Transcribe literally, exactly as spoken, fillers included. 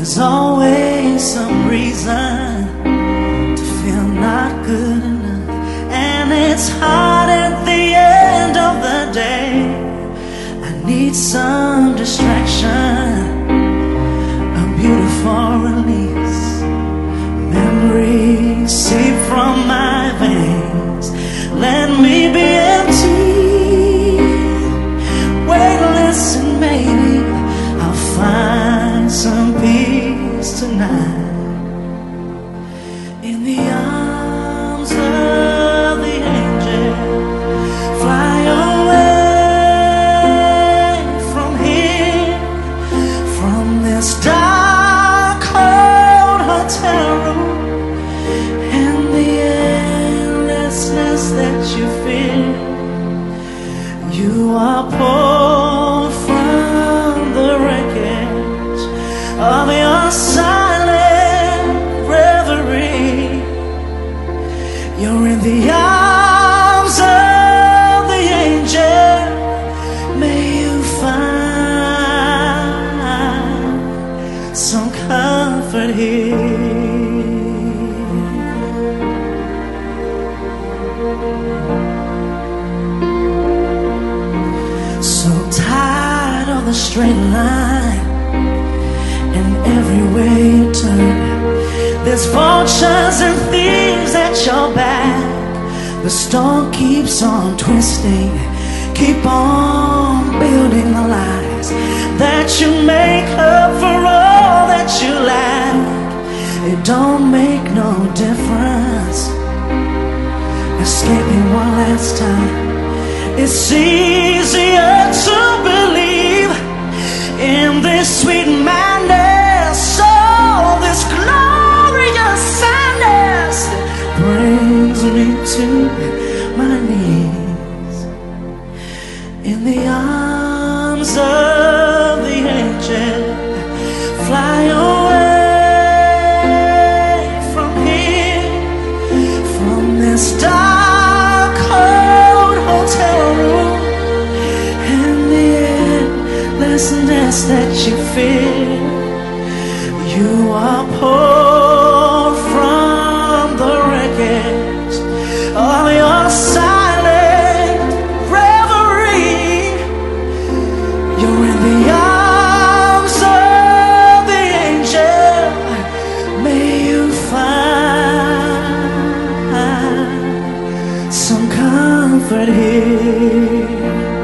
There's always some reason to feel not good enough, and it's hard at the end of the day. I need some distraction, a beautiful release. Memories seep from my veins, let me be empty. Wait, listen, maybe I'll find some peace tonight in the arms of the angel. Fly away from here, from this dark, cold hotel room, and the endlessness that you feel. You are pulled from the wreckage of your silent reverie. You're in the arms of the angel. May you find some comfort here. So tired of the straight line, and every way you turn, there's vultures and thieves at your back. The storm keeps on twisting, keep on building the lies that you make up for all that you lack. It don't make no difference escaping one last time. It's easier to believe in this sweet madness, oh, this glorious sadness that brings me to my knees. In the arms of the angel, fly away from here, from this dark, cold hotel room, and the endlessness that you feel. You are pulled from the wreckage of your silent reverie. You're in the arms of the angel. May you find some comfort here.